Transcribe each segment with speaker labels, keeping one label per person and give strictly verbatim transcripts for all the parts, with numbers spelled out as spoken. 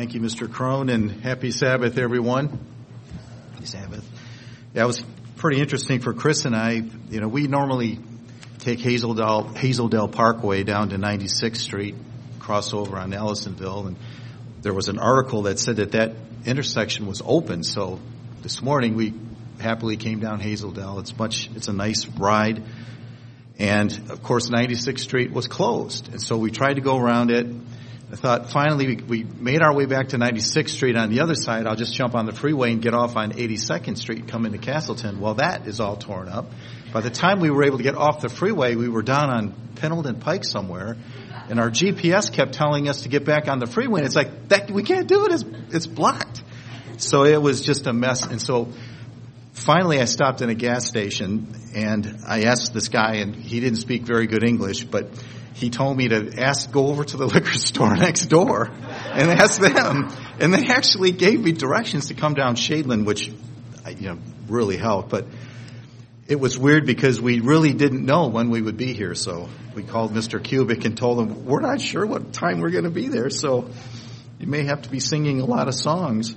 Speaker 1: Thank you, Mister Crone, and happy Sabbath, everyone. Happy Sabbath. Yeah, it was pretty interesting for Chris and I. You know, we normally take Hazeldale, Hazeldale Parkway down to ninety-sixth Street, cross over on Ellisonville, and there was an article that said that that intersection was open. So this morning we happily came down Hazeldale. It's much, it's a nice ride. And of course, ninety-sixth Street was closed. And so we tried to go around it. I thought finally we, we made our way back to ninety-sixth Street. On the other side, I'll just jump on the freeway and get off on eighty-second Street and come into Castleton. Well, that is all torn up. By the time we were able to get off the freeway, we were down on Pendleton Pike somewhere. And our G P S kept telling us to get back on the freeway. And it's like, that, we can't do it. It's, it's blocked. So it was just a mess. And so finally I stopped in a gas station and I asked this guy, and he didn't speak very good English, but he told me to ask, go over to the liquor store next door and ask them. And they actually gave me directions to come down Shadeland, which, you know, really helped. But it was weird because we really didn't know when we would be here. So we called Mister Kubik and told him, we're not sure what time we're going to be there. So you may have to be singing a lot of songs.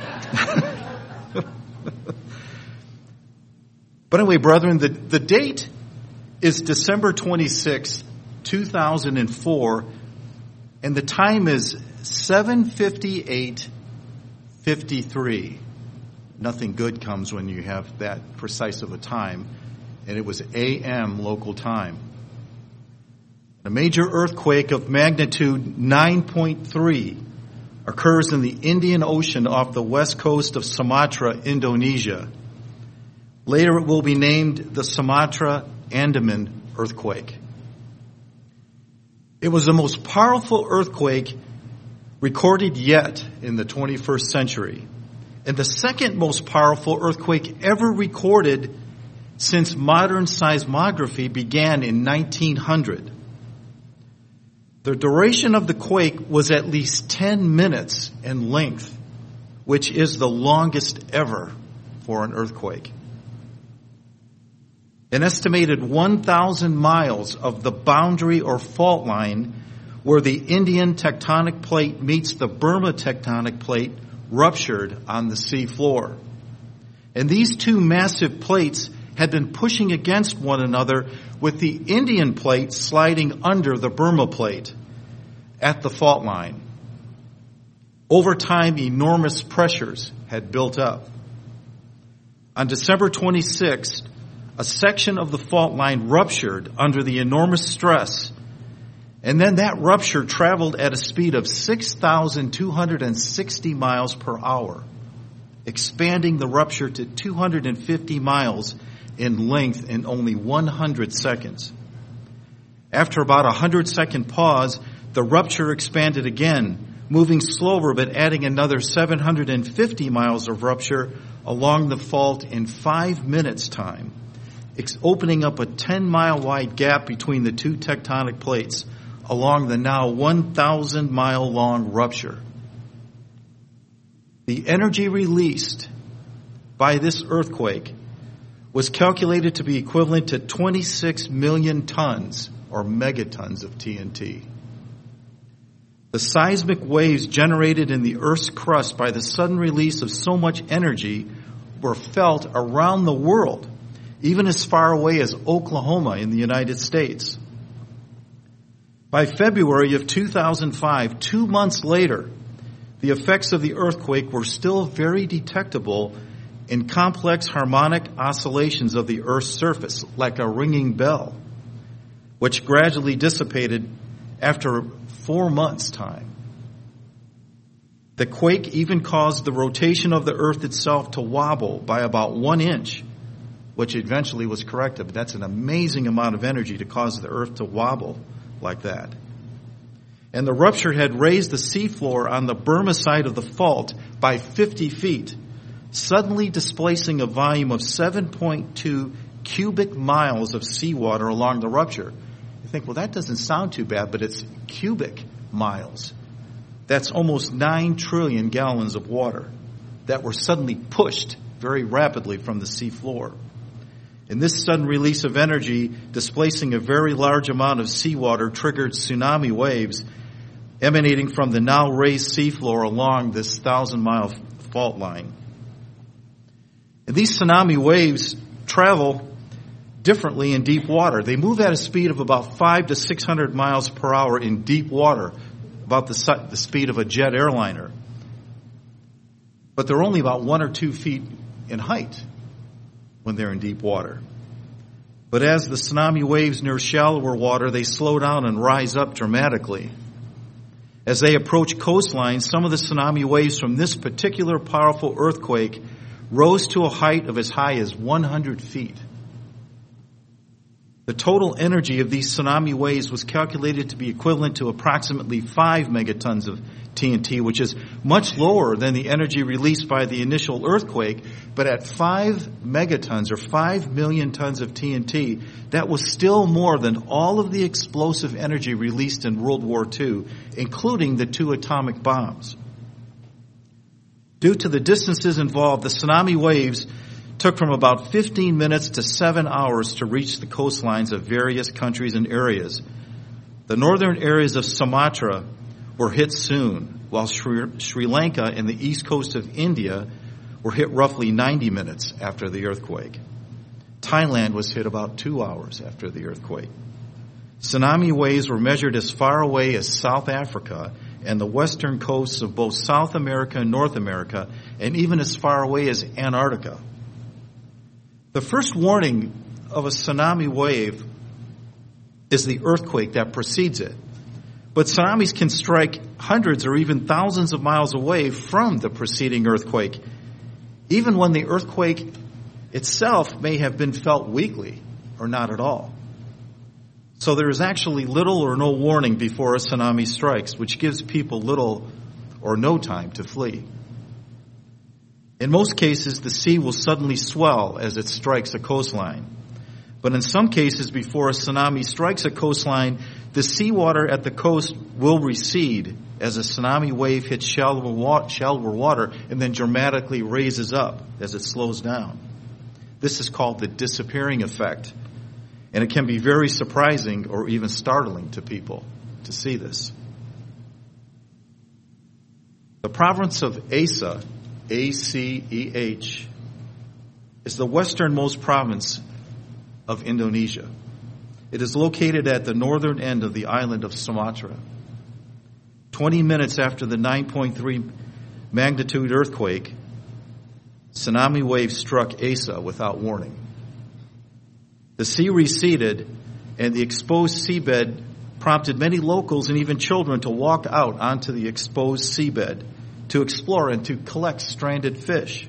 Speaker 1: But anyway, brethren, the, the date is December twenty-sixth, two thousand four, and the time is seven fifty-eight fifty-three. Nothing good comes when you have that precise of a time, and it was A M local time. A major earthquake of magnitude nine point three occurs in the Indian Ocean off the west coast of Sumatra, Indonesia. Later it will be named the Sumatra Andaman earthquake. It was the most powerful earthquake recorded yet in the twenty-first century, and the second most powerful earthquake ever recorded since modern seismography began in nineteen hundred. The duration of the quake was at least ten minutes in length, which is the longest ever for an earthquake. An estimated one thousand miles of the boundary or fault line where the Indian tectonic plate meets the Burma tectonic plate ruptured on the sea floor. And these two massive plates had been pushing against one another, with the Indian plate sliding under the Burma plate at the fault line. Over time, enormous pressures had built up. On December twenty-sixth, a section of the fault line ruptured under the enormous stress, and then that rupture traveled at a speed of six thousand two hundred sixty miles per hour, expanding the rupture to two hundred fifty miles in length in only one hundred seconds. After about a hundred second pause, the rupture expanded again, moving slower but adding another seven hundred fifty miles of rupture along the fault in five minutes time, opening up a ten mile wide gap between the two tectonic plates along the now one thousand mile long rupture. The energy released by this earthquake was calculated to be equivalent to twenty-six million tons or megatons of T N T. The seismic waves generated in the Earth's crust by the sudden release of so much energy were felt around the world, even as far away as Oklahoma in the United States. By February of two thousand five, two months later, the effects of the earthquake were still very detectable in complex harmonic oscillations of the Earth's surface, like a ringing bell, which gradually dissipated after four months' time. The quake even caused the rotation of the Earth itself to wobble by about one inch, which eventually was corrected. But that's an amazing amount of energy to cause the Earth to wobble like that. And the rupture had raised the seafloor on the Burma side of the fault by fifty feet, suddenly displacing a volume of seven point two cubic miles of seawater along the rupture. You think, well, that doesn't sound too bad, but it's cubic miles. That's almost nine trillion gallons of water that were suddenly pushed very rapidly from the seafloor. And this sudden release of energy, displacing a very large amount of seawater, triggered tsunami waves emanating from the now raised seafloor along this thousand-mile fault line. And these tsunami waves travel differently in deep water. They move at a speed of about five to six hundred miles per hour in deep water, about the, the speed of a jet airliner. But they're only about one or two feet in height when they're in deep water. But as the tsunami waves near shallower water, they slow down and rise up dramatically. As they approach coastlines, some of the tsunami waves from this particular powerful earthquake rose to a height of as high as one hundred feet. The total energy of these tsunami waves was calculated to be equivalent to approximately five megatons of T N T, which is much lower than the energy released by the initial earthquake. But at five megatons, or five million tons of T N T, that was still more than all of the explosive energy released in World War Two, including the two atomic bombs. Due to the distances involved, the tsunami waves took from about fifteen minutes to seven hours to reach the coastlines of various countries and areas. The northern areas of Sumatra were hit soon, while Sri, Sri Lanka and the east coast of India were hit roughly ninety minutes after the earthquake. Thailand was hit about two hours after the earthquake. Tsunami waves were measured as far away as South Africa and the western coasts of both South America and North America, and even as far away as Antarctica. The first warning of a tsunami wave is the earthquake that precedes it. But tsunamis can strike hundreds or even thousands of miles away from the preceding earthquake, even when the earthquake itself may have been felt weakly or not at all. So there is actually little or no warning before a tsunami strikes, which gives people little or no time to flee. In most cases, the sea will suddenly swell as it strikes a coastline. But in some cases, before a tsunami strikes a coastline, the seawater at the coast will recede as a tsunami wave hits shallower water and then dramatically raises up as it slows down. This is called the disappearing effect, and it can be very surprising or even startling to people to see this. The province of Aceh, A C E H, is the westernmost province of Indonesia. It is located at the northern end of the island of Sumatra. Twenty minutes after the nine point three magnitude earthquake, tsunami waves struck Aceh without warning. The sea receded, and the exposed seabed prompted many locals and even children to walk out onto the exposed seabed to explore and to collect stranded fish.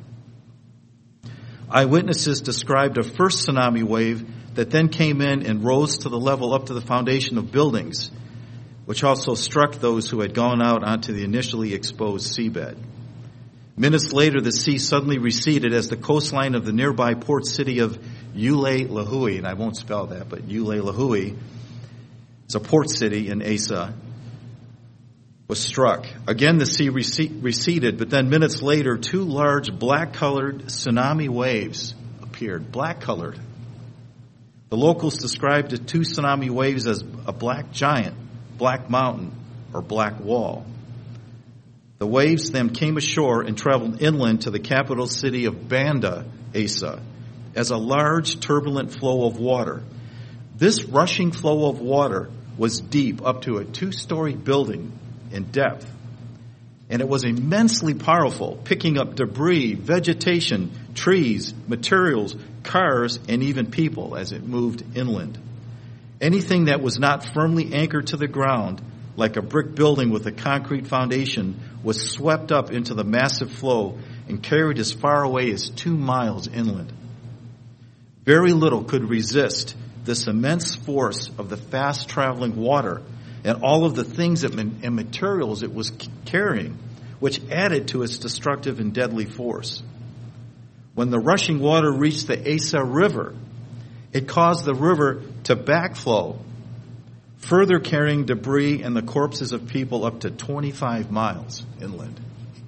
Speaker 1: Eyewitnesses described a first tsunami wave that then came in and rose to the level up to the foundation of buildings, which also struck those who had gone out onto the initially exposed seabed. Minutes later, the sea suddenly receded as the coastline of the nearby port city of Ule Lahui, and I won't spell that, but Ule Lahui, it's a port city in Aceh, was struck. Again, the sea receded, but then minutes later, two large black-colored tsunami waves appeared. Black-colored. The locals described the two tsunami waves as a black giant, black mountain, or black wall. The waves then came ashore and traveled inland to the capital city of Banda Aceh as a large, turbulent flow of water. This rushing flow of water was deep, up to a two-story building in depth. And it was immensely powerful, picking up debris, vegetation, trees, materials, cars, and even people as it moved inland. Anything that was not firmly anchored to the ground, like a brick building with a concrete foundation, was swept up into the massive flow and carried as far away as two miles inland. Very little could resist this immense force of the fast-traveling water and all of the things and materials it was carrying, which added to its destructive and deadly force. When the rushing water reached the Aceh River, it caused the river to backflow, further carrying debris and the corpses of people up to twenty-five miles inland.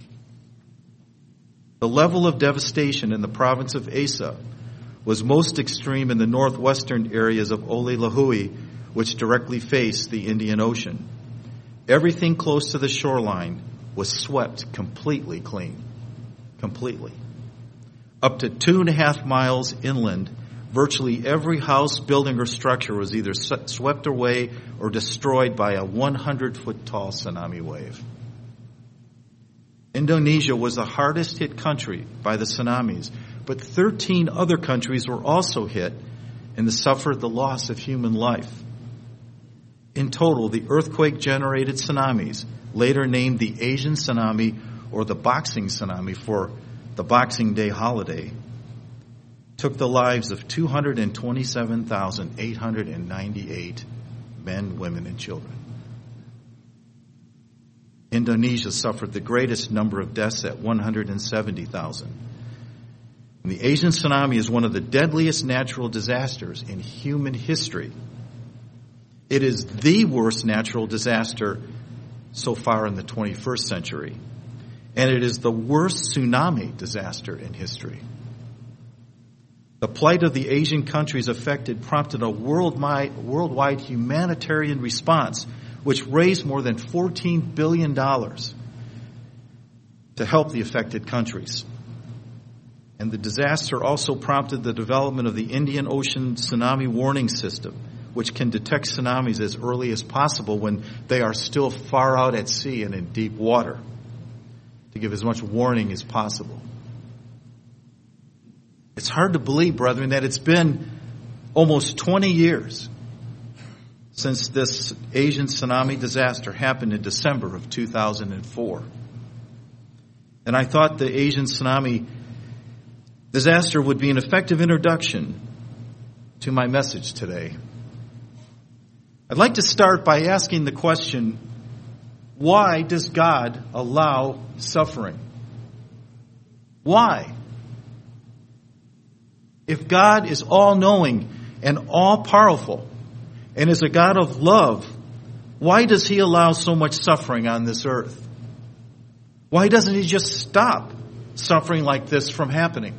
Speaker 1: The level of devastation in the province of Aceh was most extreme in the northwestern areas of Ule Lahui, which directly face the Indian Ocean. everything close to the shoreline was swept completely clean. Completely. Up to two and a half miles inland, virtually every house, building, or structure was either swept away or destroyed by a one hundred foot tall tsunami wave. Indonesia was the hardest hit country by the tsunamis, but thirteen other countries were also hit and suffered the loss of human life. In total, the earthquake-generated tsunamis, later named the Asian tsunami or the Boxing tsunami for the Boxing Day holiday, took the lives of two hundred twenty-seven thousand eight hundred ninety-eight men, women, and children. Indonesia suffered the greatest number of deaths at one hundred seventy thousand. And the Asian tsunami is one of the deadliest natural disasters in human history. It is the worst natural disaster so far in the twenty-first century. And it is the worst tsunami disaster in history. The plight of the Asian countries affected prompted a worldwide, worldwide humanitarian response, which raised more than fourteen billion dollars to help the affected countries. And the disaster also prompted the development of the Indian Ocean Tsunami Warning System, which can detect tsunamis as early as possible when they are still far out at sea and in deep water, to give as much warning as possible. It's hard to believe, brethren, that it's been almost twenty years since this Asian tsunami disaster happened in December of two thousand four. And I thought the Asian tsunami disaster would be an effective introduction to my message today. I'd like to start by asking the question, why does God allow suffering? Why? If God is all-knowing and all-powerful and is a God of love, why does He allow so much suffering on this earth? Why doesn't He just stop suffering like this from happening?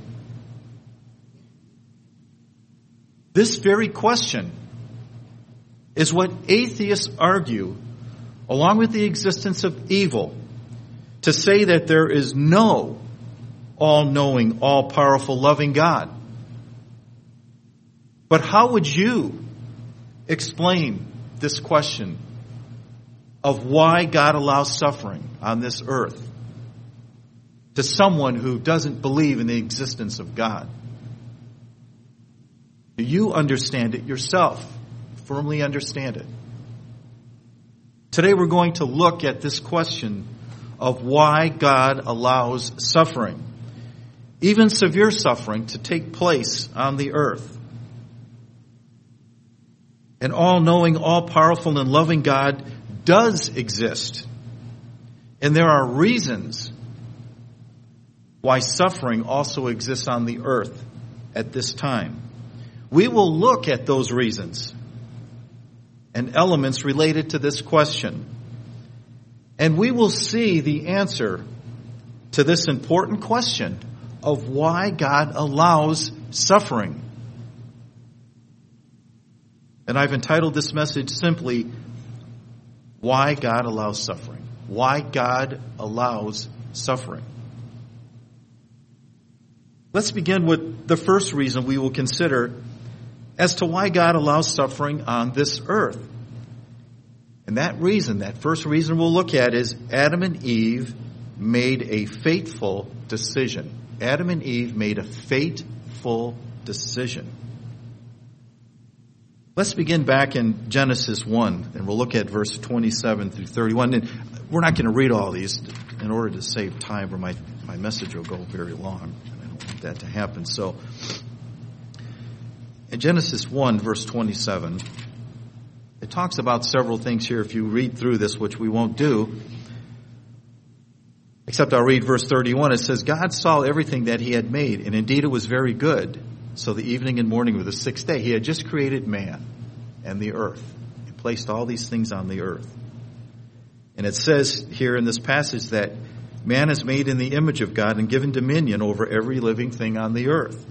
Speaker 1: This very question is what atheists argue, along with the existence of evil, to say that there is no all-knowing, all-powerful, loving God. But how would you explain this question of why God allows suffering on this earth to someone who doesn't believe in the existence of God? Do you understand it yourself? Firmly understand it? Today we're going to look at this question of why God allows suffering, even severe suffering, to take place on the earth. An all-knowing, all-powerful, and loving God does exist. And there are reasons why suffering also exists on the earth at this time. We will look at those reasons and elements related to this question. And we will see the answer to this important question of why God allows suffering. And I've entitled this message simply, Why God Allows Suffering. Why God allows suffering. Let's begin with the first reason we will consider as to why God allows suffering on this earth. And that reason, that first reason we'll look at is Adam and Eve made a fateful decision. Adam and Eve made a fateful decision. Let's begin back in Genesis one, and we'll look at verse twenty-seven through thirty-one. And we're not going to read all these in order to save time, or my, my message will go very long. I don't want that to happen. So, in Genesis one, verse twenty-seven, it talks about several things here. If you read through this, which we won't do, except I'll read verse thirty-one. It says, God saw everything that He had made, and indeed it was very good. So the evening and morning were the sixth day. He had just created man and the earth. He placed all these things on the earth. And it says here in this passage that man is made in the image of God and given dominion over every living thing on the earth.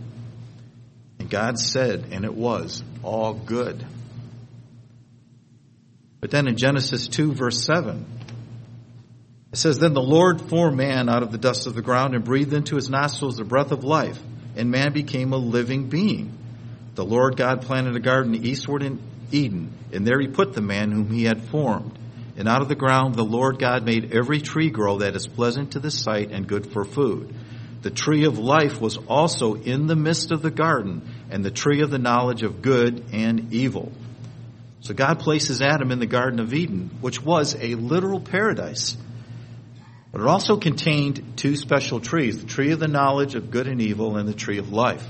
Speaker 1: And God said, and it was all good. But then in Genesis two, verse seven, it says, Then the Lord formed man out of the dust of the ground and breathed into his nostrils the breath of life, and man became a living being. The Lord God planted a garden eastward in Eden, and there he put the man whom he had formed. And out of the ground the Lord God made every tree grow that is pleasant to the sight and good for food. The tree of life was also in the midst of the garden, and the tree of the knowledge of good and evil. So God places Adam in the Garden of Eden, which was a literal paradise. But it also contained two special trees, the tree of the knowledge of good and evil and the tree of life.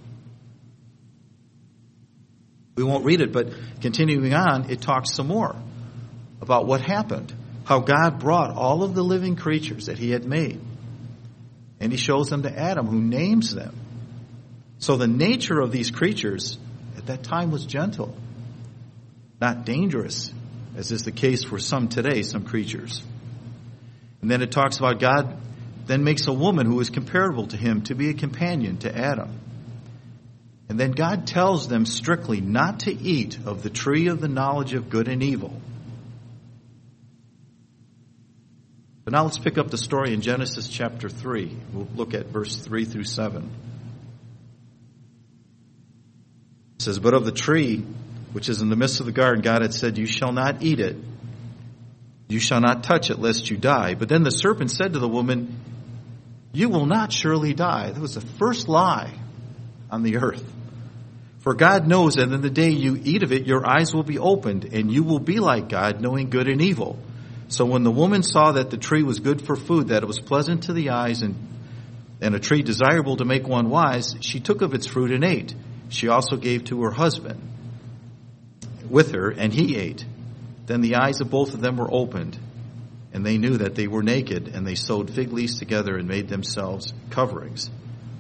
Speaker 1: We won't read it, but continuing on, it talks some more about what happened, how God brought all of the living creatures that he had made, and he shows them to Adam, who names them. So the nature of these creatures at that time was gentle, not dangerous, as is the case for some today, some creatures. And then it talks about God then makes a woman who is comparable to him to be a companion to Adam. And then God tells them strictly not to eat of the tree of the knowledge of good and evil. But now let's pick up the story in Genesis chapter three. We'll look at verse three through seven. It says, But of the tree which is in the midst of the garden, God had said, You shall not eat it. You shall not touch it, lest you die. But then the serpent said to the woman, You will not surely die. That was the first lie on the earth. For God knows that in the day you eat of it, your eyes will be opened, and you will be like God, knowing good and evil. So when the woman saw that the tree was good for food, that it was pleasant to the eyes, and, and a tree desirable to make one wise, she took of its fruit and ate. She also gave to her husband with her, and he ate. Then the eyes of both of them were opened, and they knew that they were naked, and they sewed fig leaves together and made themselves coverings.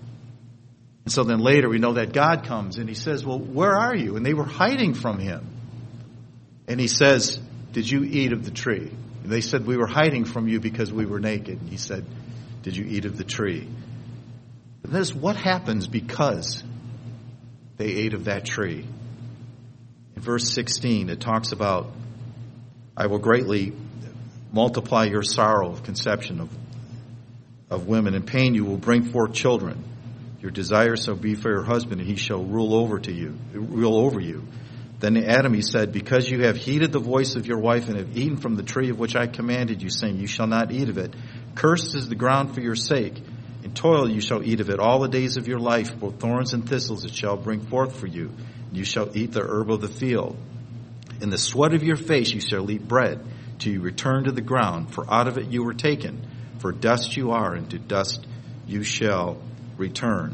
Speaker 1: And so then later we know that God comes and he says, Well, where are you? And they were hiding from him. And he says, Did you eat of the tree? And they said, We were hiding from you because we were naked. And he said, Did you eat of the tree? And this is what happens because they ate of that tree. In verse sixteen, it talks about, I will greatly multiply your sorrow of conception of, of women. In pain you will bring forth children. Your desire shall be for your husband, and he shall rule over to you, rule over you. Then to Adam he said, Because you have heeded the voice of your wife and have eaten from the tree of which I commanded you, saying, You shall not eat of it. Cursed is the ground for your sake. In toil you shall eat of it all the days of your life. Both thorns and thistles it shall bring forth for you. You shall eat the herb of the field. In the sweat of your face you shall eat bread, till you return to the ground. For out of it you were taken. For dust you are, and to dust you shall return.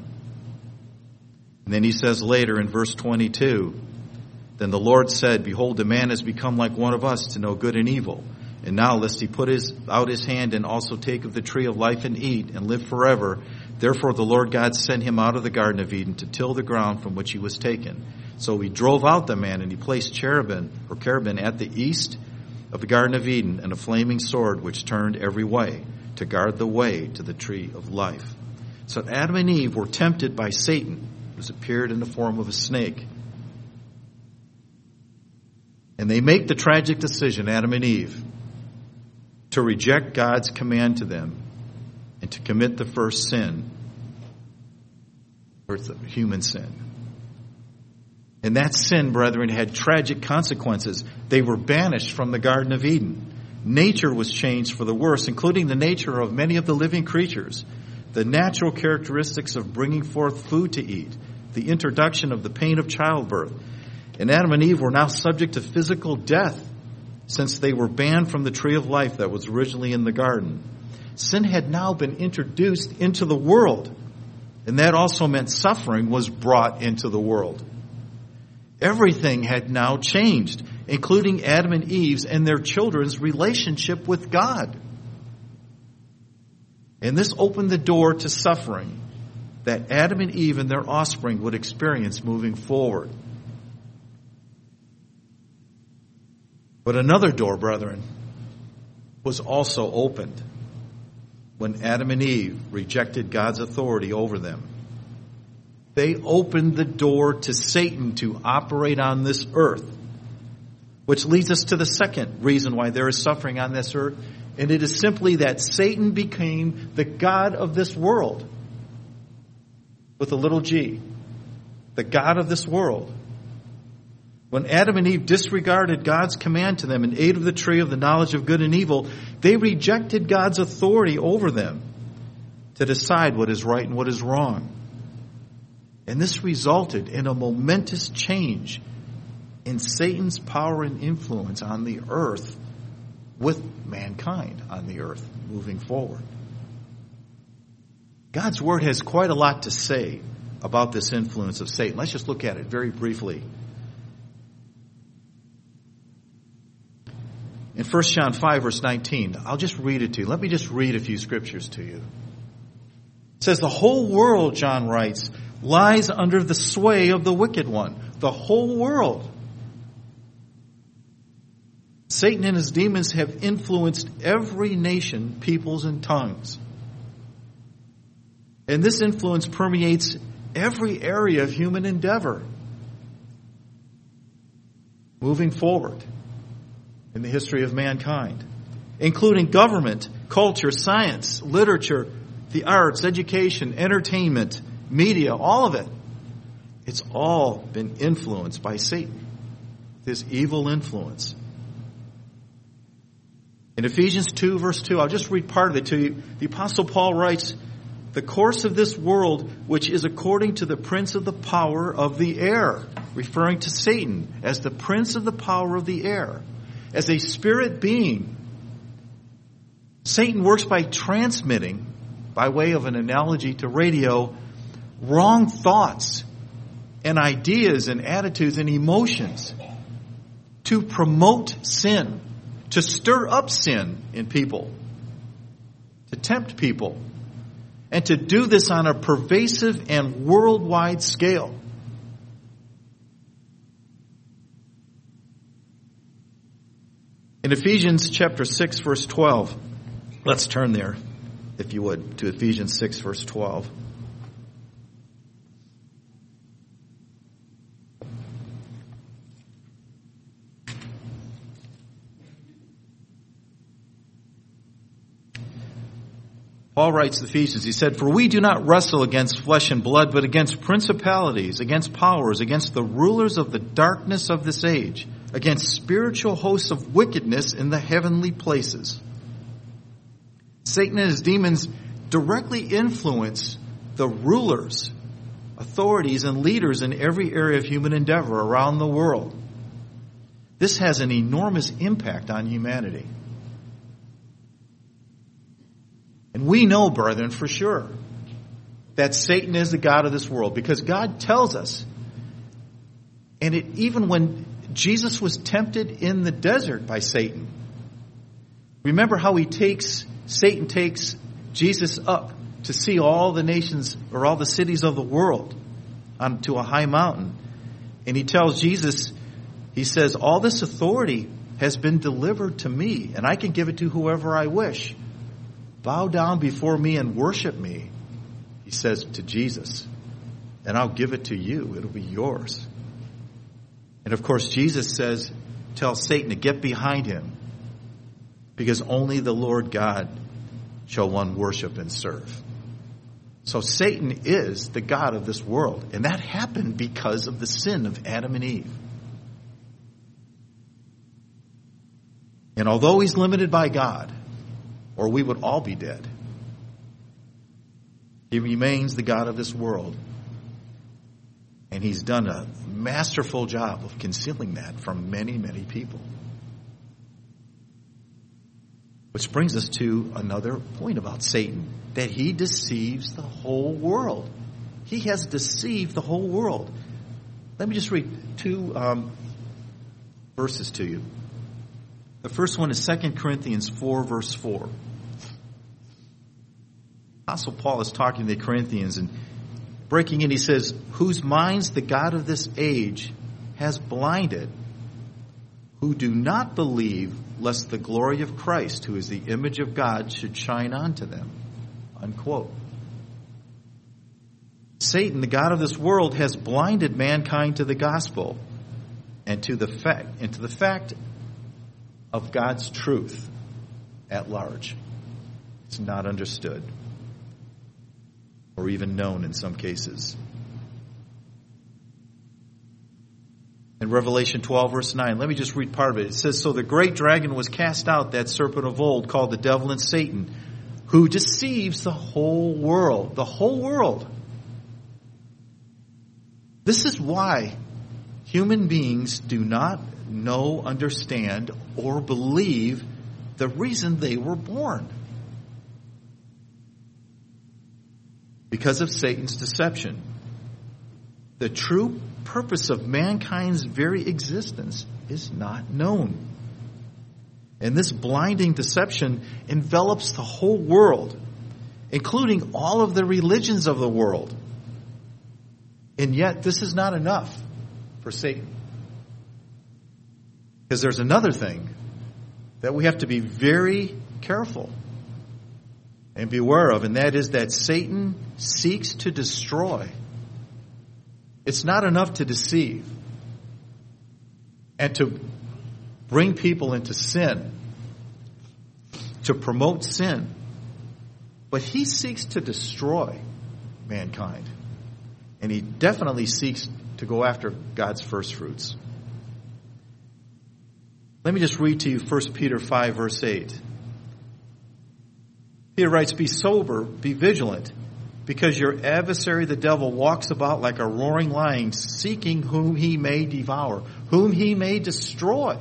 Speaker 1: And then he says later in verse twenty-two, Then the Lord said, Behold, the man has become like one of us to know good and evil. And now lest he put his, out his hand and also take of the tree of life and eat and live forever. Therefore the Lord God sent him out of the Garden of Eden to till the ground from which he was taken. So he drove out the man, and he placed cherubim or cherubim at the east of the Garden of Eden, and a flaming sword which turned every way to guard the way to the tree of life. So Adam and Eve were tempted by Satan, who appeared in the form of a snake. And they make the tragic decision, Adam and Eve, to reject God's command to them and to commit the first sin, or human sin. And that sin, brethren, had tragic consequences. They were banished from the Garden of Eden. Nature was changed for the worse, including the nature of many of the living creatures, the natural characteristics of bringing forth food to eat, the introduction of the pain of childbirth. And Adam and Eve were now subject to physical death, since they were banned from the tree of life that was originally in the garden. Sin had now been introduced into the world, and that also meant suffering was brought into the world. Everything had now changed, including Adam and Eve's and their children's relationship with God. And this opened the door to suffering that Adam and Eve and their offspring would experience moving forward. But another door, brethren, was also opened when Adam and Eve rejected God's authority over them. They opened the door to Satan to operate on this earth Which leads us to the second reason why there is suffering on this earth, and it is simply that Satan became the god of this world, with a little g, the god of this world. When Adam and Eve disregarded God's command to them and ate of the tree of the knowledge of good and evil, they rejected God's authority over them to decide what is right and what is wrong. And this resulted in a momentous change in Satan's power and influence on the earth with mankind on the earth moving forward. God's Word has quite a lot to say about this influence of Satan. Let's just look at it very briefly. In First John five, verse nineteen, I'll just read it to you. Let me just read a few scriptures to you. It says, the whole world, John writes, lies under the sway of the wicked one. The whole world. Satan and his demons have influenced every nation, peoples, and tongues. And this influence permeates every area of human endeavor moving forward in the history of mankind, including government, culture, science, literature, the arts, education, entertainment, media, all of it. It's all been influenced by Satan, this evil influence. In Ephesians two, verse two, I'll just read part of it to you. The Apostle Paul writes, the course of this world, which is according to the prince of the power of the air, referring to Satan as the prince of the power of the air. As a spirit being, Satan works by transmitting, by way of an analogy to radio, wrong thoughts and ideas and attitudes and emotions to promote sin, to stir up sin in people, to tempt people, and to do this on a pervasive and worldwide scale. In Ephesians chapter six, verse twelve, let's turn there, if you would, to Ephesians six, verse twelve. Paul writes to Ephesians, he said, for we do not wrestle against flesh and blood, but against principalities, against powers, against the rulers of the darkness of this age, against spiritual hosts of wickedness in the heavenly places. Satan and his demons directly influence the rulers, authorities, and leaders in every area of human endeavor around the world. This has an enormous impact on humanity. And we know, brethren, for sure, that Satan is the god of this world, because God tells us, and it, even when Jesus was tempted in the desert by Satan, remember how he takes, Satan takes Jesus up to see all the nations or all the cities of the world onto a high mountain. And he tells Jesus, he says, all this authority has been delivered to me, and I can give it to whoever I wish. Bow down before me and worship me, he says to Jesus, and I'll give it to you. It'll be yours. And of course, Jesus says, tell Satan to get behind him, because only the Lord God shall one worship and serve. So Satan is the god of this world, and that happened because of the sin of Adam and Eve. And although he's limited by God, or we would all be dead, he remains the god of this world. And he's done a masterful job of concealing that from many, many people. Which brings us to another point about Satan, that he deceives the whole world. He has deceived the whole world. Let me just read two um, verses to you. The first one is Second Corinthians four, verse four. Apostle Paul is talking to the Corinthians, and breaking in, he says, whose minds the god of this age has blinded, who do not believe, lest the glory of Christ, who is the image of God, should shine onto them. Unquote. Satan, the god of this world, has blinded mankind to the gospel. and to the fact and to the fact of God's truth at large. It's not understood or even known in some cases. In Revelation twelve, verse nine, let me just read part of it. It says, "So the great dragon was cast out, that serpent of old, called the devil and Satan, who deceives the whole world." The whole world. This is why human beings do not know, understand, or believe the reason they were born. Because of Satan's deception. The true purpose of mankind's very existence is not known. And this blinding deception envelops the whole world, including all of the religions of the world. And yet, this is not enough for Satan. Because there's another thing that we have to be very careful and beware of, and that is that Satan seeks to destroy. It's not enough to deceive and to bring people into sin, to promote sin, but he seeks to destroy mankind. And he definitely seeks to go after God's first fruits. Let me just read to you First Peter five, verse eight. Peter writes, "Be sober, be vigilant, because your adversary the devil walks about like a roaring lion, seeking whom he may devour, whom he may destroy."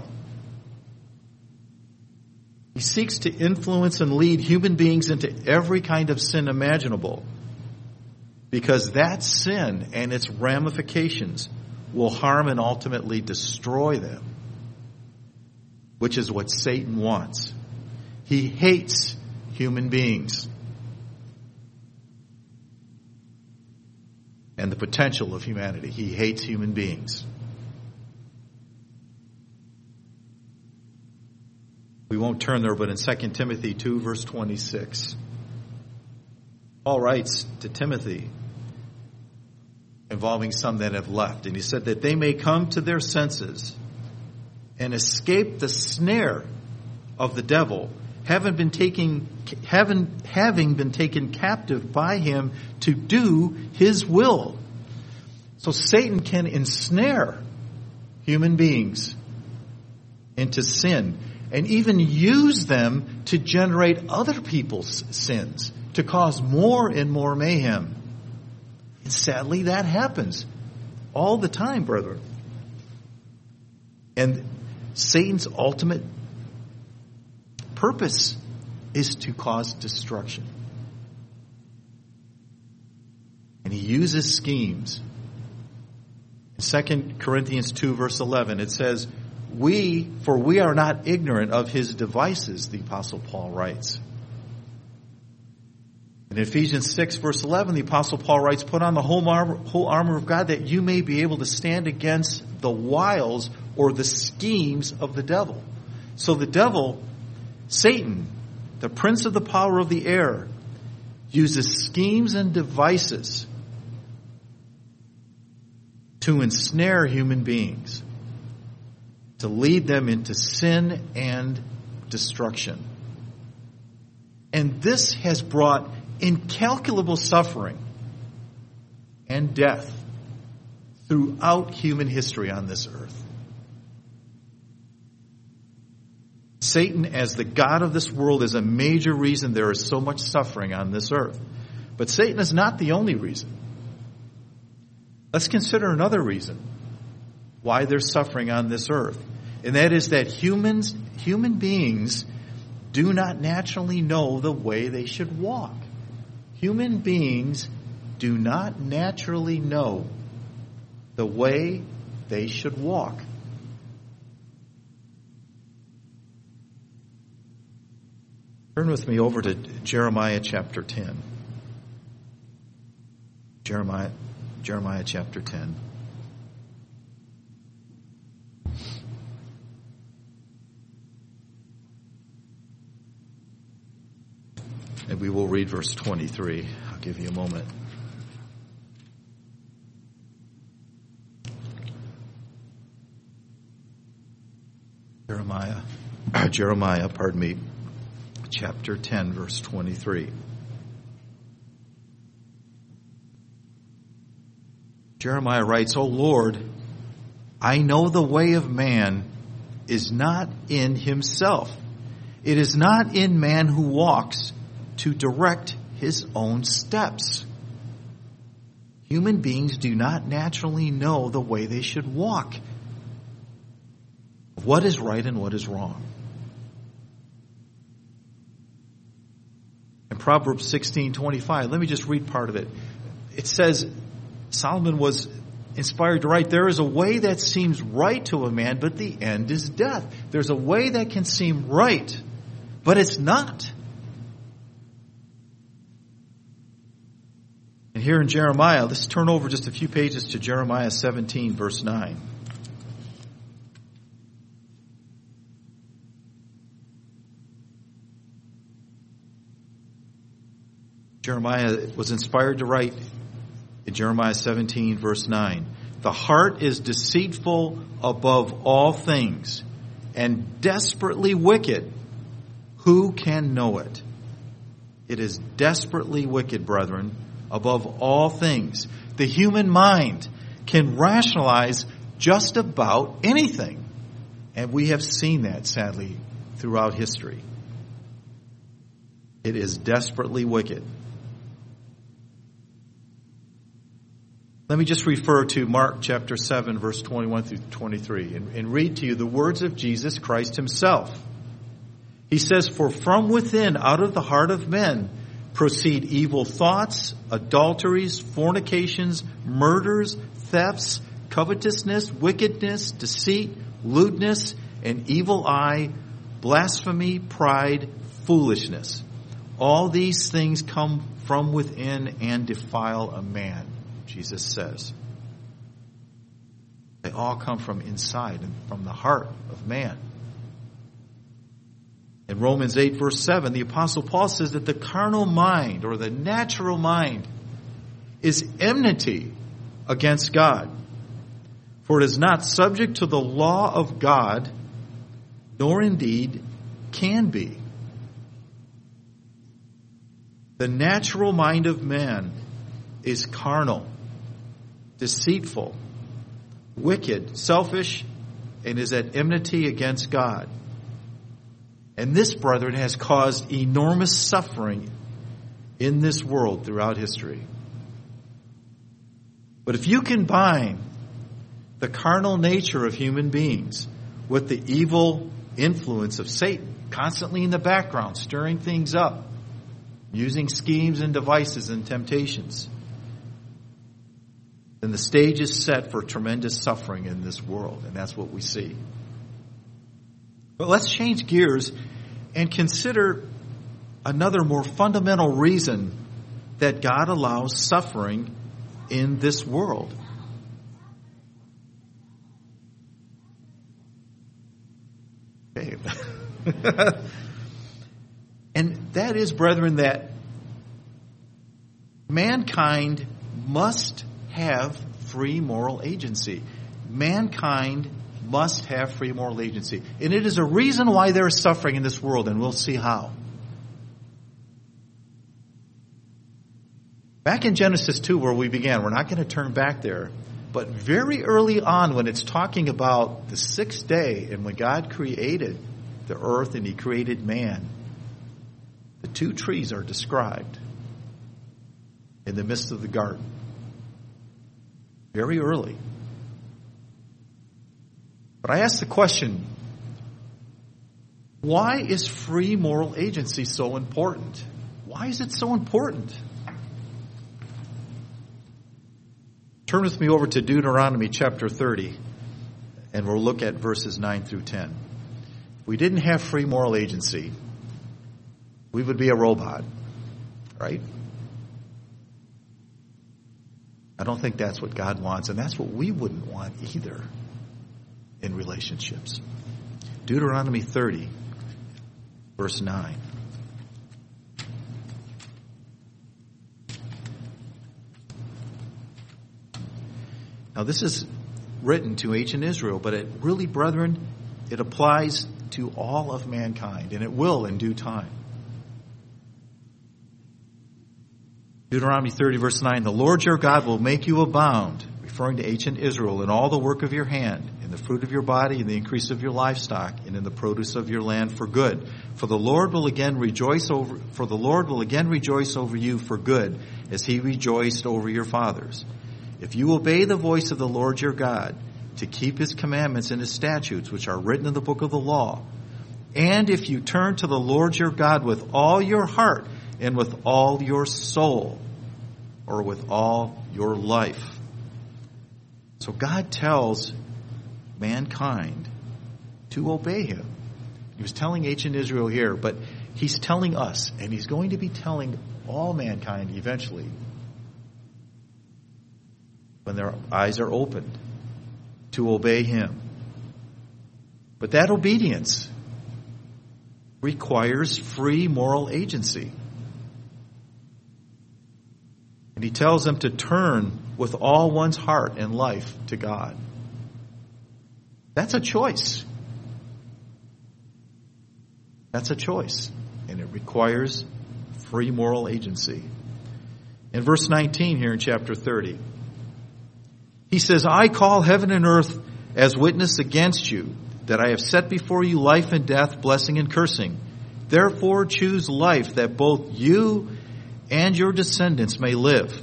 Speaker 1: He seeks to influence and lead human beings into every kind of sin imaginable, because that sin and its ramifications will harm and ultimately destroy them, which is what Satan wants. He hates human beings and the potential of humanity. He hates human beings. We won't turn there, but in Second Timothy two, verse twenty-six, Paul writes to Timothy involving some that have left, and he said that they may come to their senses and escape the snare of the devil, having been taken, having, having been taken captive by him to do his will. So Satan can ensnare human beings into sin and even use them to generate other people's sins, to cause more and more mayhem. And sadly, that happens all the time, brethren. And Satan's ultimate purpose is to cause destruction. And he uses schemes. In Second Corinthians two, verse eleven, it says, "We, for we are not ignorant of his devices," the Apostle Paul writes. In Ephesians six, verse eleven, the Apostle Paul writes, "Put on the whole armor, whole armor of God, that you may be able to stand against the wiles or the schemes of the devil." So the devil, Satan, the prince of the power of the air, uses schemes and devices to ensnare human beings, to lead them into sin and destruction. And this has brought incalculable suffering and death throughout human history on this earth. Satan, as the god of this world, is a major reason there is so much suffering on this earth. But Satan is not the only reason. Let's consider another reason why there's suffering on this earth. And that is that humans, human beings do not naturally know the way they should walk. Human beings do not naturally know the way they should walk. Turn with me over to Jeremiah chapter ten. Jeremiah, Jeremiah chapter ten. And we will read verse twenty-three. I'll give you a moment. Jeremiah, pardon me, chapter ten, verse twenty-three. Jeremiah writes, O Lord, I know the way of man is not in himself. It is not in man who walks to direct his own steps. Human beings do not naturally know the way they should walk. What is right and what is wrong. In Proverbs sixteen twenty-five, let me just read part of it. It says, Solomon was inspired to write, there is a way that seems right to a man, but the end is death. There's a way that can seem right, but it's not. And here in Jeremiah, let's turn over just a few pages to Jeremiah seventeen, verse nine. Jeremiah was inspired to write in Jeremiah seventeen, verse nine, the heart is deceitful above all things and desperately wicked. Who can know it? It is desperately wicked, brethren, above all things. The human mind can rationalize just about anything. And we have seen that, sadly, throughout history. It is desperately wicked. Let me just refer to Mark chapter seven, verse twenty-one through twenty-three, and, and read to you the words of Jesus Christ himself. He says, for from within, out of the heart of men, proceed evil thoughts, adulteries, fornications, murders, thefts, covetousness, wickedness, deceit, lewdness, an evil eye, blasphemy, pride, foolishness. All these things come from within and defile a man, Jesus says. They all come from inside and from the heart of man. In Romans eight, verse seven, the Apostle Paul says that the carnal mind, or the natural mind, is enmity against God. For it is not subject to the law of God, nor indeed can be. The natural mind of man is carnal, deceitful, wicked, selfish, and is at enmity against God. And this, brethren, has caused enormous suffering in this world throughout history. But if you combine the carnal nature of human beings with the evil influence of Satan, constantly in the background, stirring things up, using schemes and devices and temptations, then the stage is set for tremendous suffering in this world, and that's what we see. But let's change gears and consider another more fundamental reason that God allows suffering in this world. Okay. And that is, brethren, that mankind must have free moral agency. Mankind must have free moral agency. And it is a reason why there is suffering in this world, and we'll see how. Back in Genesis two, where we began, we're not going to turn back there, but very early on when it's talking about the sixth day and when God created the earth and he created man, the two trees are described in the midst of the garden. Very early. But I ask the question, why is free moral agency so important? Why is it so important? Turn with me over to Deuteronomy chapter thirty, and we'll look at verses nine through ten. If we didn't have free moral agency, we would be a robot, right? I don't think that's what God wants, and that's what we wouldn't want either in relationships. Deuteronomy thirty, verse nine. Now this is written to ancient Israel, but it really, brethren, it applies to all of mankind, and it will in due time. Deuteronomy thirty, verse nine, the Lord your God will make you abound, referring to ancient Israel, in all the work of your hand, in the fruit of your body, in the increase of your livestock, and in the produce of your land for good. For the Lord will again rejoice over, for the Lord will again rejoice over you for good, as he rejoiced over your fathers. If you obey the voice of the Lord your God, to keep his commandments and his statutes, which are written in the book of the law, and if you turn to the Lord your God with all your heart, and with all your soul, or with all your life. So God tells mankind to obey him. He was telling ancient Israel here, but he's telling us, and he's going to be telling all mankind eventually, when their eyes are opened, to obey him. But that obedience requires free moral agency. And he tells them to turn with all one's heart and life to God. That's a choice. That's a choice. And it requires free moral agency. In verse nineteen here in chapter thirty, he says, I call heaven and earth as witness against you, that I have set before you life and death, blessing and cursing. Therefore choose life, that both you and your descendants may live,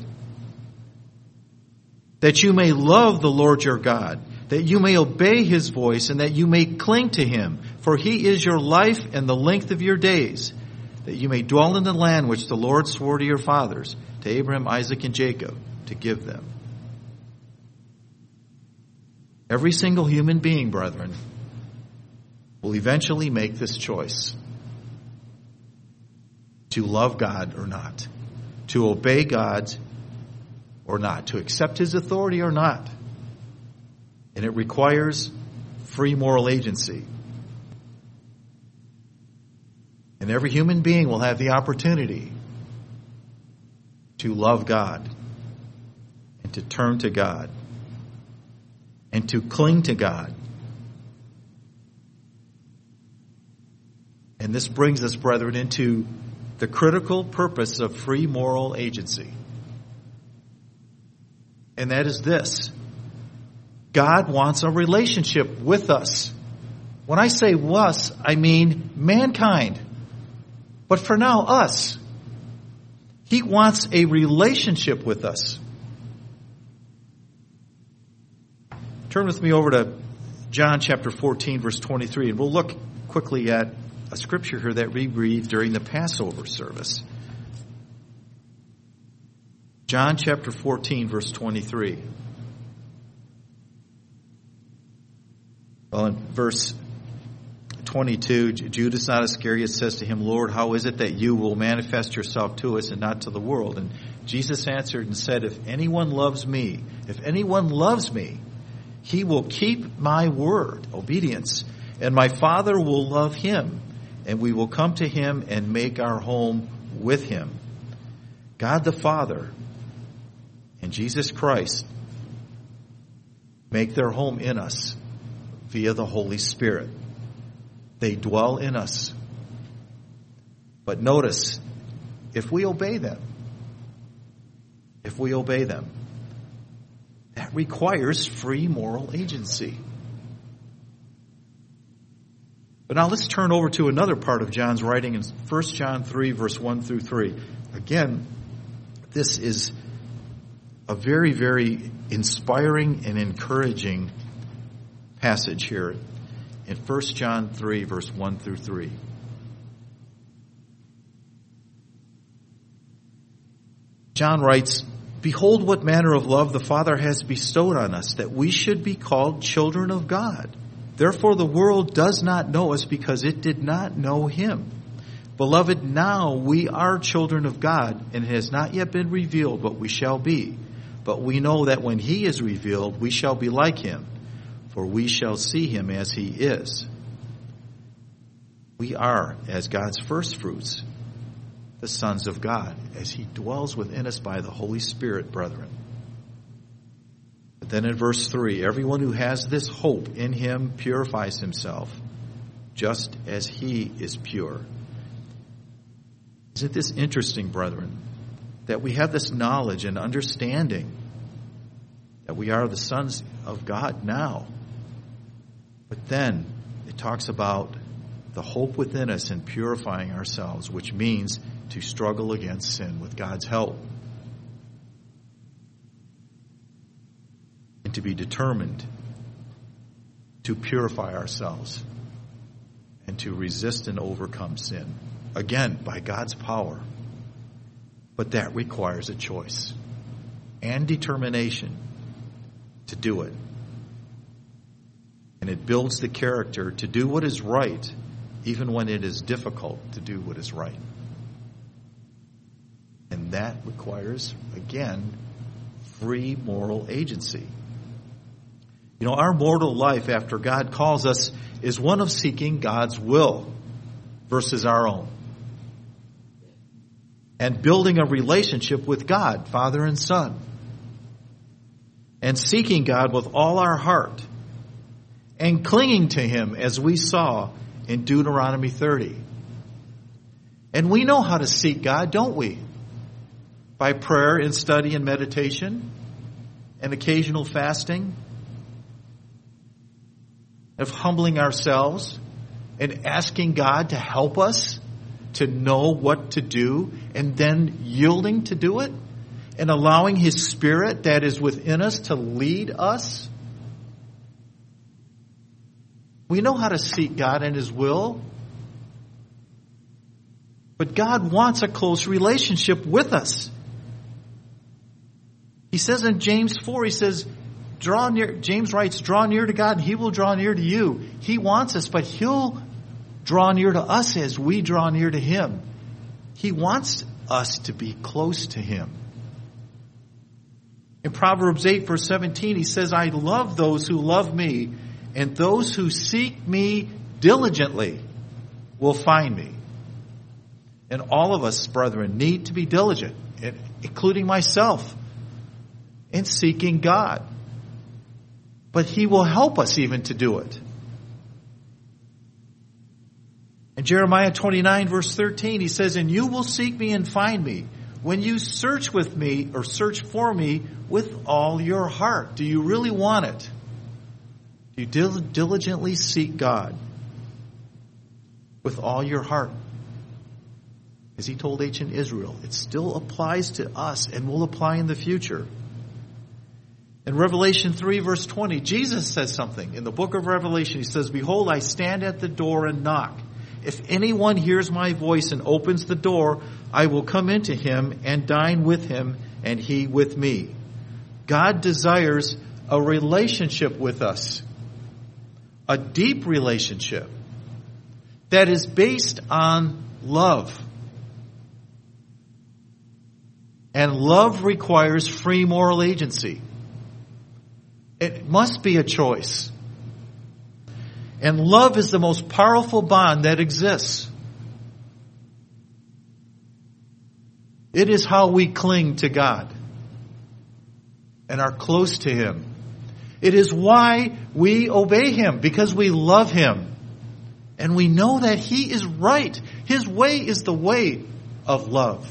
Speaker 1: that you may love the Lord your God, that you may obey his voice, and that you may cling to him. For he is your life and the length of your days, that you may dwell in the land which the Lord swore to your fathers, to Abraham, Isaac, and Jacob, to give them. Every single human being, brethren, will eventually make this choice to love God or not, to obey God or not, to accept his authority or not. And it requires free moral agency. And every human being will have the opportunity to love God and to turn to God and to cling to God. And this brings us, brethren, into the critical purpose of free moral agency. And that is this. God wants a relationship with us. When I say us, I mean mankind. But for now, us. He wants a relationship with us. Turn with me over to John chapter fourteen, verse twenty-three, and we'll look quickly at a scripture here that we read during the Passover service. John chapter fourteen, verse twenty-three. Well, in verse twenty-two, Judas not Iscariot says to him, Lord, how is it that you will manifest yourself to us and not to the world? And Jesus answered and said, if anyone loves me, if anyone loves me, he will keep my word, obedience, and my Father will love him, and we will come to him and make our home with him. God the Father and Jesus Christ make their home in us via the Holy Spirit. They dwell in us. But notice, if we obey them, if we obey them, that requires free moral agency. But now let's turn over to another part of John's writing in First John three, verse one through three. Again, this is a very, very inspiring and encouraging passage here in First John three, verse one through three. John writes, Behold what manner of love the Father has bestowed on us, that we should be called children of God. Therefore the world does not know us, because it did not know him. Beloved, now we are children of God, and it has not yet been revealed what we shall be. But we know that when he is revealed, we shall be like him, for we shall see him as he is. We are, as God's first fruits, the sons of God, as he dwells within us by the Holy Spirit, brethren. But then in verse three, everyone who has this hope in him purifies himself, just as he is pure. Isn't this interesting, brethren, that we have this knowledge and understanding that we are the sons of God now? But then it talks about the hope within us in purifying ourselves, which means to struggle against sin with God's help. And to be determined to purify ourselves and to resist and overcome sin. Again, by God's power. But that requires a choice and determination to do it. And it builds the character to do what is right, even when it is difficult to do what is right. And that requires, again, free moral agency. You know, our mortal life after God calls us is one of seeking God's will versus our own. And building a relationship with God, Father and Son. And seeking God with all our heart. And clinging to Him as we saw in Deuteronomy thirty. And we know how to seek God, don't we? By prayer and study and meditation. And occasional fasting. Of humbling ourselves and asking God to help us to know what to do and then yielding to do it and allowing His Spirit that is within us to lead us. We know how to seek God and His will, but God wants a close relationship with us. He says in James four, he says, Draw near, James writes, draw near to God and He will draw near to you. He wants us, but He'll draw near to us as we draw near to Him. He wants us to be close to Him. In Proverbs eight verse seventeen, he says, I love those who love me, and those who seek me diligently will find me. And all of us, brethren, need to be diligent, including myself, in seeking God. But He will help us even to do it. In Jeremiah twenty-nine verse thirteen, he says, and you will seek me and find me when you search with me or search for me with all your heart. Do you really want it? Do you dil- diligently seek God with all your heart? As He told ancient Israel, it still applies to us and will apply in the future. In Revelation three verse twenty, Jesus says something. In the book of Revelation, He says, behold, I stand at the door and knock. If anyone hears my voice and opens the door, I will come into him and dine with him and he with me. God desires a relationship with us. A deep relationship that is based on love. And love requires free moral agency. It must be a choice. And love is the most powerful bond that exists. It is how we cling to God and are close to Him. It is why we obey Him, because we love Him. And we know that He is right. His way is the way of love.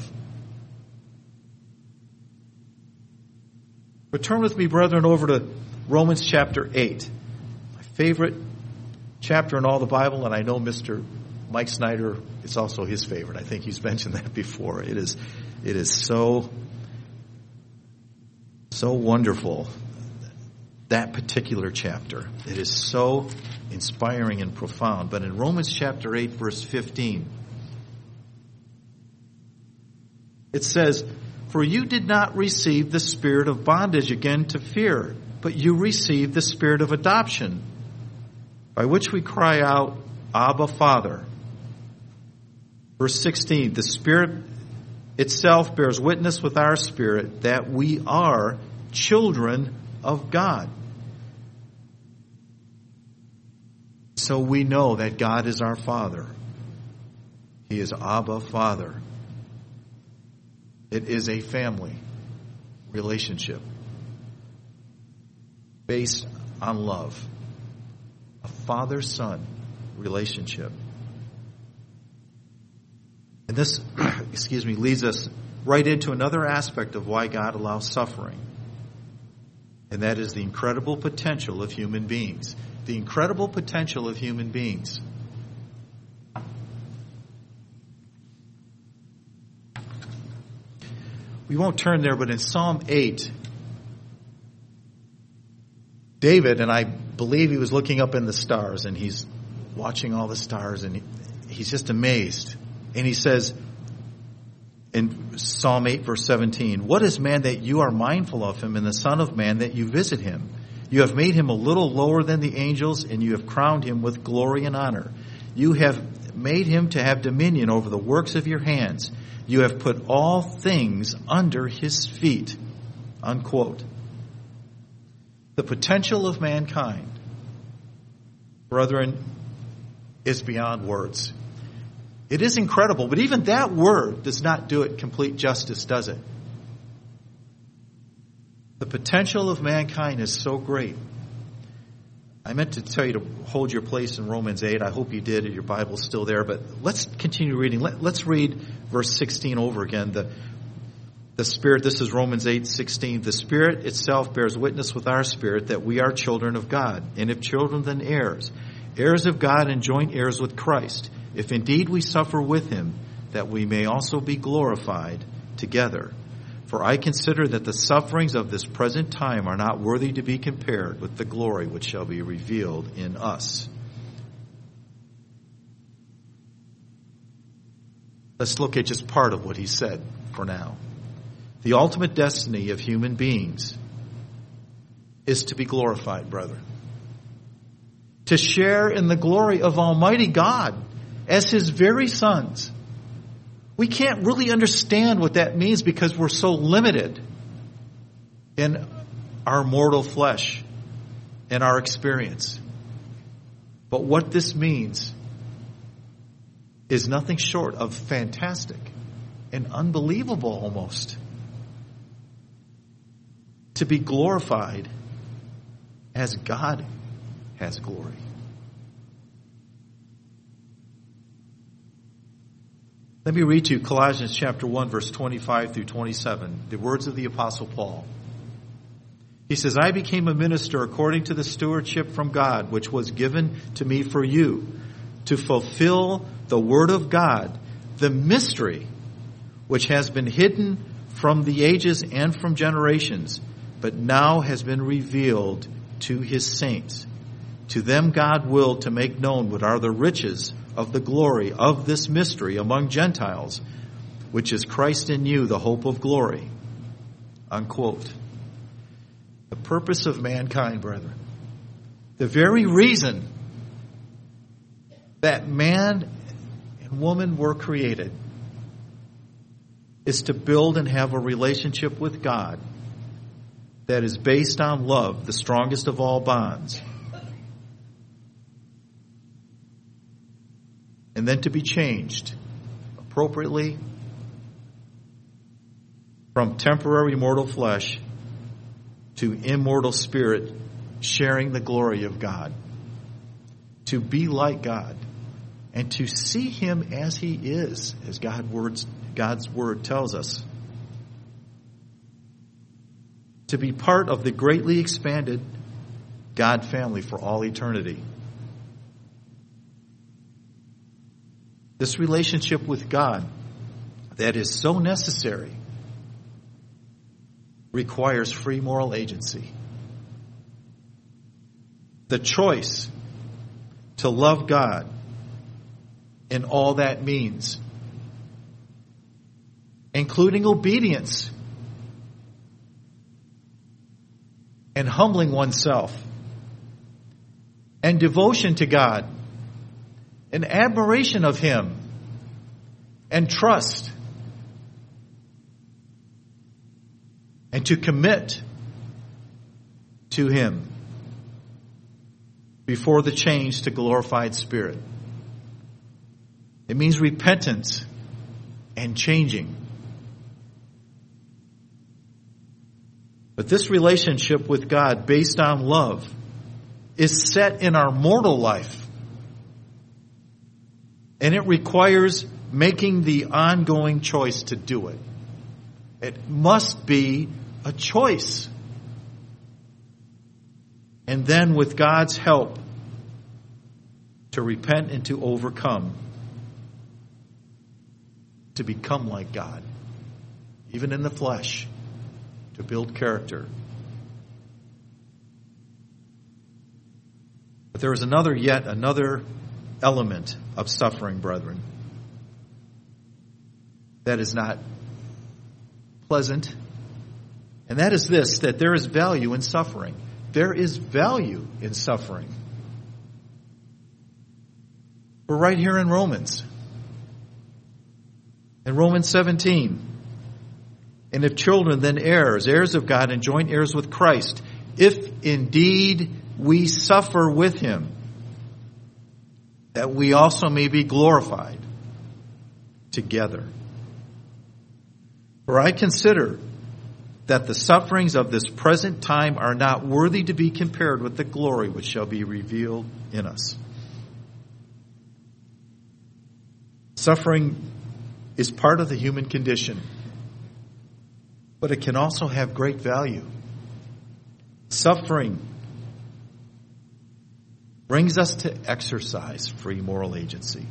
Speaker 1: But turn with me, brethren, over to Romans chapter eight. My favorite chapter in all the Bible, and I know Mister Mike Snyder, it's also his favorite. I think he's mentioned that before. It is, it is so, so wonderful, that particular chapter. It is so inspiring and profound. But in Romans chapter eight, verse fifteen, it says, for you did not receive the spirit of bondage again to fear, but you received the spirit of adoption, by which we cry out, Abba, Father. Verse sixteen, the Spirit itself bears witness with our spirit that we are children of God. So we know that God is our Father. He is Abba, Father. It is a family relationship based on love. A father-son relationship. And this, excuse me, leads us right into another aspect of why God allows suffering. And that is the incredible potential of human beings. The incredible potential of human beings. We won't turn there, but in Psalm eight, David, and I believe he was looking up in the stars, and he's watching all the stars, and he, he's just amazed. And he says in Psalm eight, verse seventeen, "What is man that you are mindful of him, and the son of man that you visit him? You have made him a little lower than the angels, and you have crowned him with glory and honor. You have made him to have dominion over the works of your hands. You have put all things under his feet." Unquote. The potential of mankind, brethren, is beyond words. It is incredible, but even that word does not do it complete justice, does it? The potential of mankind is so great. I meant to tell you to hold your place in Romans eight. I hope you did, your Bible's still there. But let's continue reading. Let, let's read verse sixteen over again. The, the Spirit, this is Romans eight sixteen. "The Spirit itself bears witness with our spirit that we are children of God. And if children, then heirs. Heirs of God and joint heirs with Christ. If indeed we suffer with him, that we may also be glorified together. For I consider that the sufferings of this present time are not worthy to be compared with the glory which shall be revealed in us." Let's look at just part of what he said for now. The ultimate destiny of human beings is to be glorified, brethren. To share in the glory of Almighty God as his very sons. We can't really understand what that means because we're so limited in our mortal flesh and our experience. But what this means is nothing short of fantastic and unbelievable almost. To be glorified as God has glory. Let me read to you Colossians chapter one, verse twenty-five through twenty-seven, the words of the Apostle Paul. He says, "I became a minister according to the stewardship from God, which was given to me for you, to fulfill the word of God, the mystery which has been hidden from the ages and from generations, but now has been revealed to his saints. To them God willed to make known what are the riches of the glory of this mystery among Gentiles, which is Christ in you, the hope of glory." Unquote. The purpose of mankind, brethren, the very reason that man and woman were created, is to build and have a relationship with God that is based on love, the strongest of all bonds. And then to be changed appropriately from temporary mortal flesh to immortal spirit, sharing the glory of God. To be like God and to see him as he is, as God words, God's word tells us. To be part of the greatly expanded God family for all eternity. This relationship with God that is so necessary requires free moral agency. The choice to love God and all that means, including obedience and humbling oneself and devotion to God and admiration of him and trust and to commit to him before the change to glorified spirit. It means repentance and changing. But this relationship with God based on love is set in our mortal life And it requires making the ongoing choice to do it. It must be a choice. And then with God's help, to repent and to overcome, to become like God, even in the flesh, to build character. But there is another, yet another element of suffering, brethren, that is not pleasant. And that is this, that there is value in suffering. There is value in suffering. We're right here in Romans. In Romans seventeen. And if children, then heirs, heirs of God and joint heirs with Christ, if indeed we suffer with him, that we also may be glorified together. For I consider that the sufferings of this present time are not worthy to be compared with the glory which shall be revealed in us. Suffering is part of the human condition, but it can also have great value. Suffering brings us to exercise free moral agency,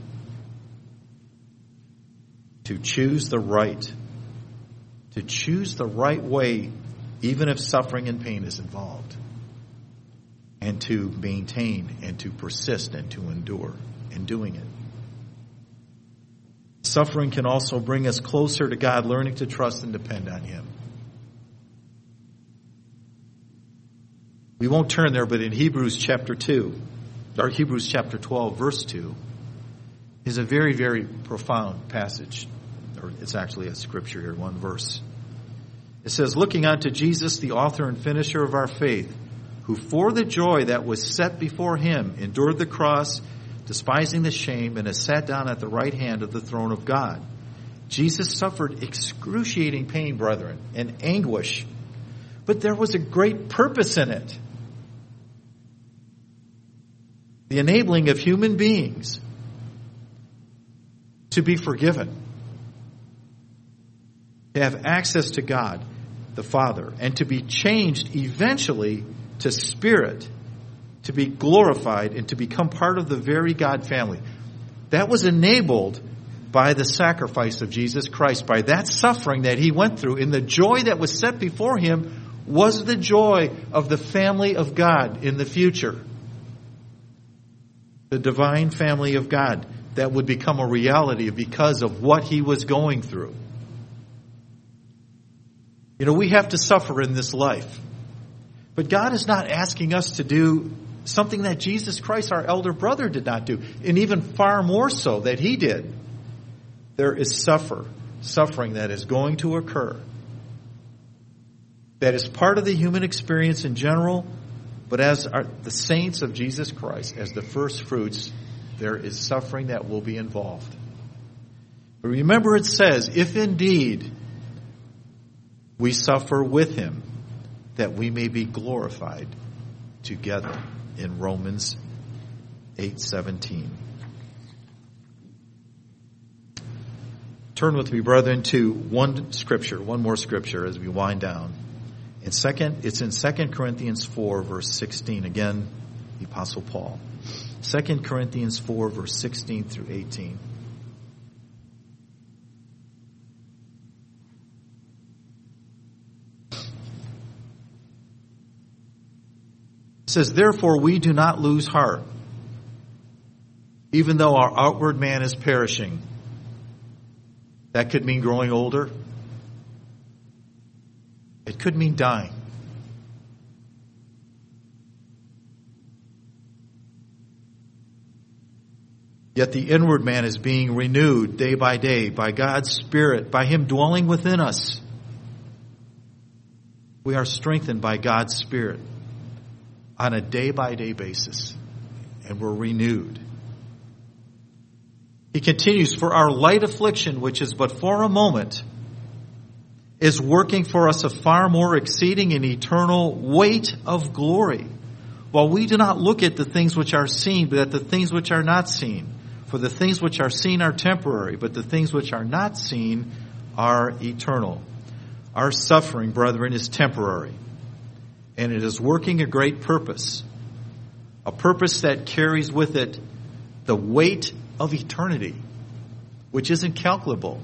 Speaker 1: to choose the right, to choose the right way, even if suffering and pain is involved, and to maintain and to persist and to endure in doing it. Suffering can also bring us closer to God, learning to trust and depend on him. We won't turn there, but in Hebrews chapter two, or Hebrews chapter twelve, verse two, is a very, very profound passage. Or it's actually a scripture here, one verse. It says, looking unto Jesus, the author and finisher of our faith, who for the joy that was set before him endured the cross, despising the shame, and has sat down at the right hand of the throne of God. Jesus suffered excruciating pain, brethren, and anguish, but there was a great purpose in it. The enabling of human beings to be forgiven, to have access to God, the Father, and to be changed eventually to spirit, to be glorified, and to become part of the very God family. That was enabled by the sacrifice of Jesus Christ, by that suffering that he went through. And the joy that was set before him was the joy of the family of God in the future. The divine family of God that would become a reality because of what he was going through. You know, we have to suffer in this life. But God is not asking us to do something that Jesus Christ, our elder brother, did not do. And even far more so that he did. There is suffer, suffering that is going to occur. That is part of the human experience in general. But as our, the saints of Jesus Christ, as the first fruits, there is suffering that will be involved. But remember it says, if indeed we suffer with him, that we may be glorified together, in Romans eight seventeen. Turn with me, brethren, to one scripture, one more scripture as we wind down. In second, it's in Second Corinthians four, verse sixteen. Again, the Apostle Paul. Second Corinthians four, verse sixteen through eighteen. It says, therefore we do not lose heart, even though our outward man is perishing. That could mean growing older. It could mean dying. Yet the inward man is being renewed day by day by God's Spirit, by him dwelling within us. We are strengthened by God's Spirit on a day-by-day basis, and we're renewed. He continues, for our light affliction, which is but for a moment, is working for us a far more exceeding and eternal weight of glory, while we do not look at the things which are seen, but at the things which are not seen. For the things which are seen are temporary, but the things which are not seen are eternal. Our suffering, brethren, is temporary, and it is working a great purpose, a purpose that carries with it the weight of eternity, which is incalculable.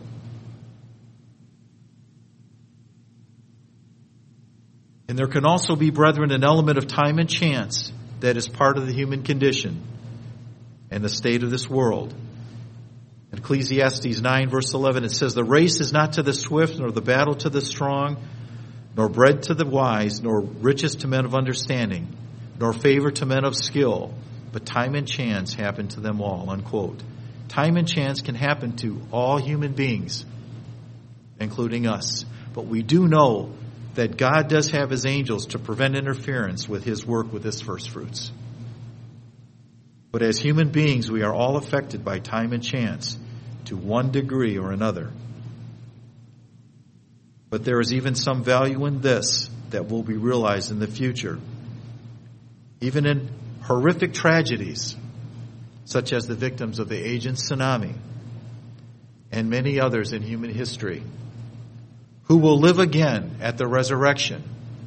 Speaker 1: And there can also be, brethren, an element of time and chance that is part of the human condition and the state of this world. In Ecclesiastes nine, verse eleven, it says, "The race is not to the swift, nor the battle to the strong, nor bread to the wise, nor riches to men of understanding, nor favor to men of skill, but time and chance happen to them all." Unquote. Time and chance can happen to all human beings, including us. But we do know that God does have his angels to prevent interference with his work with his first fruits. But as human beings, we are all affected by time and chance to one degree or another. But there is even some value in this that will be realized in the future. Even in horrific tragedies, such as the victims of the Asian tsunami and many others in human history, who will live again at the resurrection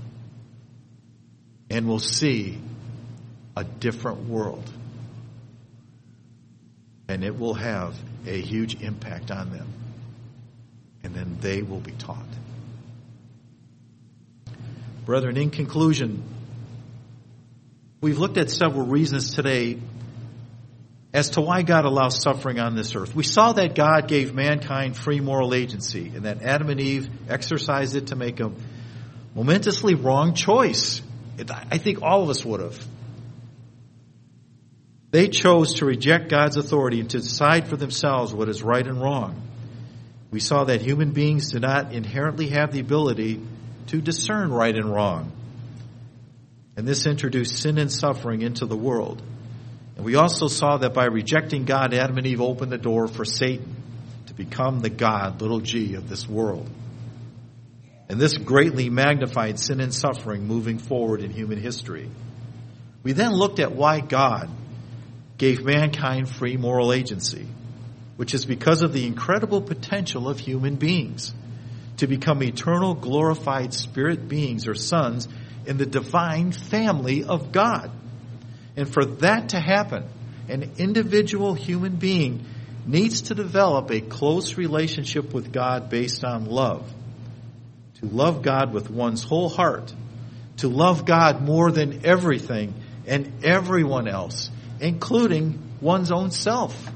Speaker 1: and will see a different world. And it will have a huge impact on them. And then they will be taught. Brethren, in conclusion, we've looked at several reasons today as to why God allows suffering on this earth. We saw that God gave mankind free moral agency and that Adam and Eve exercised it to make a momentously wrong choice. I think all of us would have. They chose to reject God's authority and to decide for themselves what is right and wrong. We saw that human beings do not inherently have the ability to discern right and wrong. And this introduced sin and suffering into the world. And we also saw that by rejecting God, Adam and Eve opened the door for Satan to become the God, little g, of this world. And this greatly magnified sin and suffering moving forward in human history. We then looked at why God gave mankind free moral agency, which is because of the incredible potential of human beings to become eternal, glorified spirit beings or sons in the divine family of God. And for that to happen, an individual human being needs to develop a close relationship with God based on love. To love God with one's whole heart. To love God more than everything and everyone else, including one's own self.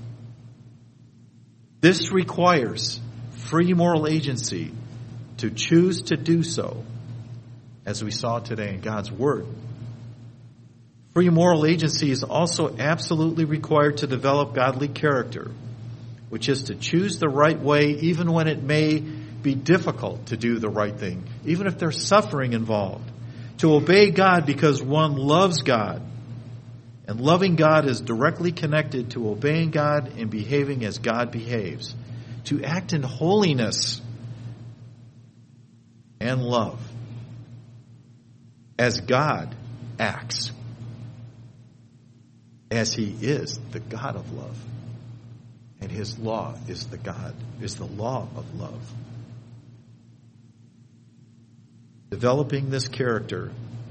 Speaker 1: This requires free moral agency to choose to do so, as we saw today in God's Word. Free moral agency is also absolutely required to develop godly character, which is to choose the right way even when it may be difficult to do the right thing, even if there's suffering involved. To obey God because one loves God. And loving God is directly connected to obeying God and behaving as God behaves. To act in holiness and love as God acts. As he is the God of love. And his law is the God, is the law of love. Developing this character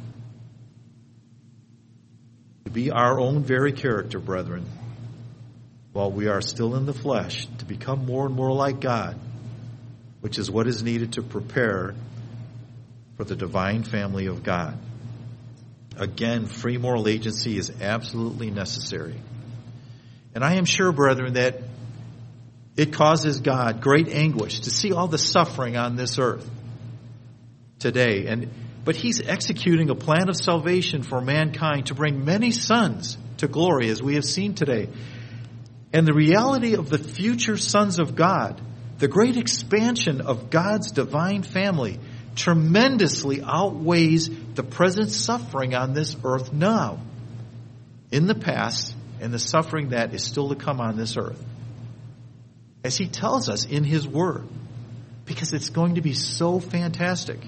Speaker 1: to be our own very character, brethren, while we are still in the flesh, to become more and more like God, which is what is needed to prepare for the divine family of God. Again, free moral agency is absolutely necessary. And I am sure, brethren, that it causes God great anguish to see all the suffering on this earth today. And but he's executing a plan of salvation for mankind to bring many sons to glory, as we have seen today. And the reality of the future sons of God, the great expansion of God's divine family, tremendously outweighs the present suffering on this earth now, in the past, and the suffering that is still to come on this earth. As he tells us in his word, because it's going to be so fantastic.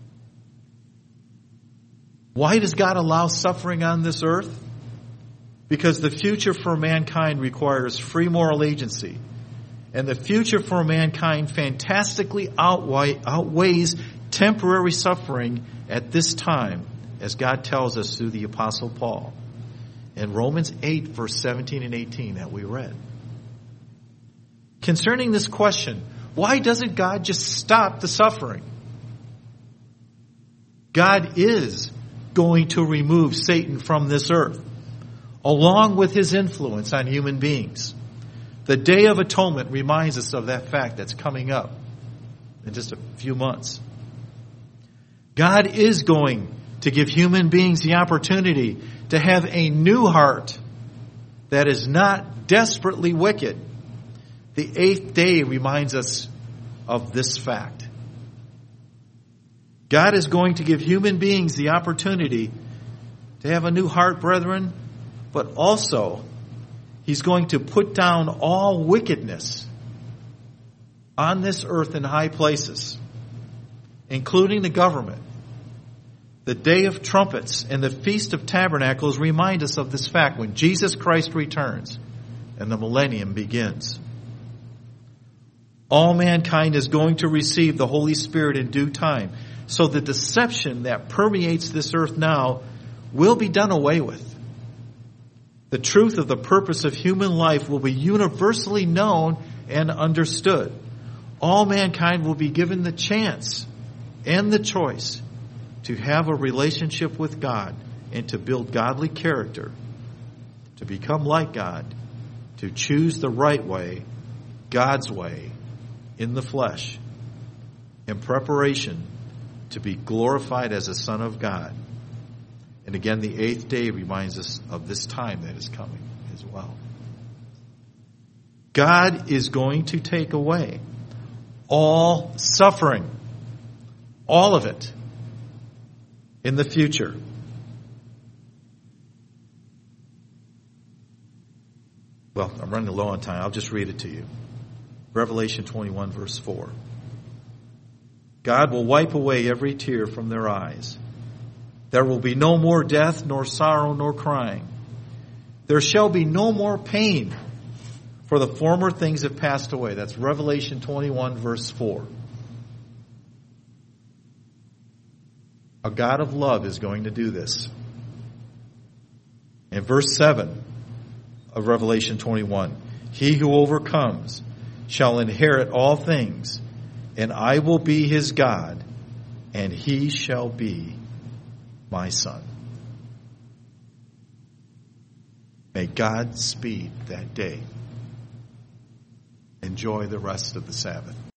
Speaker 1: Why does God allow suffering on this earth? Because the future for mankind requires free moral agency. And the future for mankind fantastically outweigh, outweighs temporary suffering at this time, as God tells us through the Apostle Paul in Romans eight, verse seventeen and eighteen that we read. Concerning this question, why doesn't God just stop the suffering? God is going to remove Satan from this earth, along with his influence on human beings. The Day of Atonement reminds us of that fact that's coming up in just a few months. God is going to give human beings the opportunity to have a new heart that is not desperately wicked. The eighth day reminds us of this fact. God is going to give human beings the opportunity to have a new heart, brethren, but also He's going to put down all wickedness on this earth in high places, including the government. The Day of Trumpets and the Feast of Tabernacles remind us of this fact when Jesus Christ returns and the millennium begins. All mankind is going to receive the Holy Spirit in due time. So the deception that permeates this earth now will be done away with. The truth of the purpose of human life will be universally known and understood. All mankind will be given the chance and the choice to have a relationship with God and to build godly character, to become like God, to choose the right way, God's way, in the flesh, in preparation to be glorified as a Son of God. And again, the eighth day reminds us of this time that is coming as well. God is going to take away all suffering, all of it, in the future. Well, I'm running low on time. I'll just read it to you. Revelation twenty-one, verse four. God will wipe away every tear from their eyes. There will be no more death, nor sorrow, nor crying. There shall be no more pain, for the former things have passed away. That's Revelation twenty-one, verse four. A God of love is going to do this. In verse seven of Revelation twenty-one, he who overcomes shall inherit all things, and I will be his God, and he shall be my son. May God speed that day. Enjoy the rest of the Sabbath.